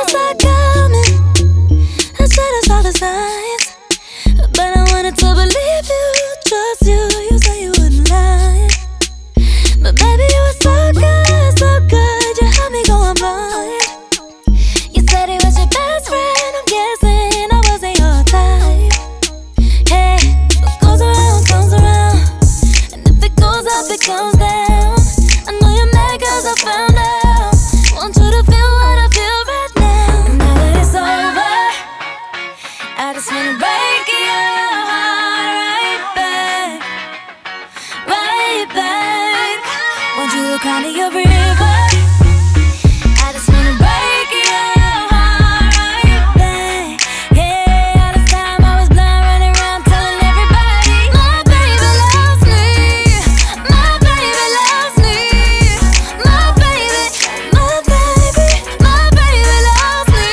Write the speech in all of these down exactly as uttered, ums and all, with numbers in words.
I saw it coming. I should've saw the signs, but I wanted to believe you, trust you. You said you wouldn't lie, but baby, you were so good, so good. You had me going blind. You said he was your best friend. I'm guessing I wasn't your type. Hey, what goes around comes around, and if it goes up, it comes down. I know you're mad 'cause I found out. Want you to feel what I feel right now. And now that it's over, I just wanna break your heart right back, right back. Want you to cry to your river. I just wanna break your heart right back. Yeah, all this time I was blind, running around telling everybody my baby loves me, my baby loves me, my baby, my baby, my baby loves me.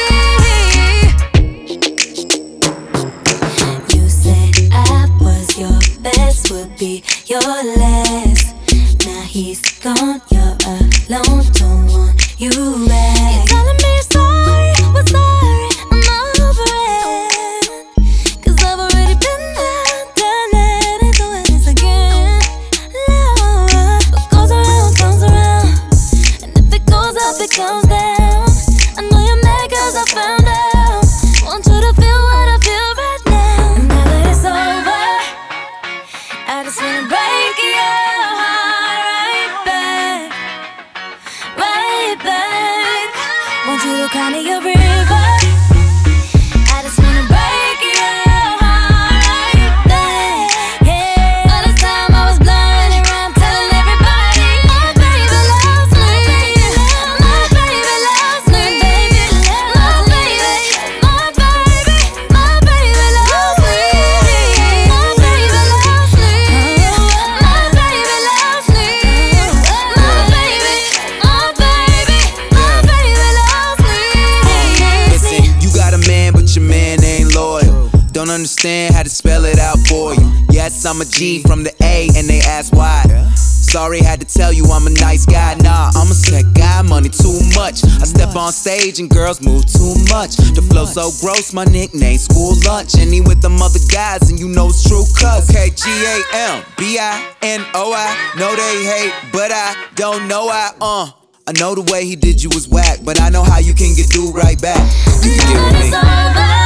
You said I was your best, would be your last. Now he's gone, you're alone, don't want you back. You're telling me you're sorry, well sorry, I'm over it. 'Cause I've already been there, done it, ain't doing this again. No, what goes around comes around, and if it goes up, it comes down. I know you're mad 'cause I found out. Want you to feel what I feel right now. And now that it's over, I just wanna break your heart right back, right back. Want you to cry to your river. I just wanna break your heart right back. Yeah, all this time I was blind, running around telling everybody my baby loves me, my baby loves me, my baby, my baby, my baby loves me, my baby loves me, my baby loves me, my baby, my baby, my baby loves me. Listen, you got a man, but your man ain't loyal. Don't understand how to spell it out for you. Yes, I'm a G from the A, and they ask why. Sorry, had to tell you I'm a nice guy. Nah, I'm a set guy, money too much. I step on stage and girls move too much. The flow so gross, my nickname school lunch. And he with them other guys, and you know it's true cuz. Okay, G A M B I N O I. Know they hate, but I don't know I. Uh, I know the way he did you was whack, but I know how you can get do right back. You can get with me. Now that it's over,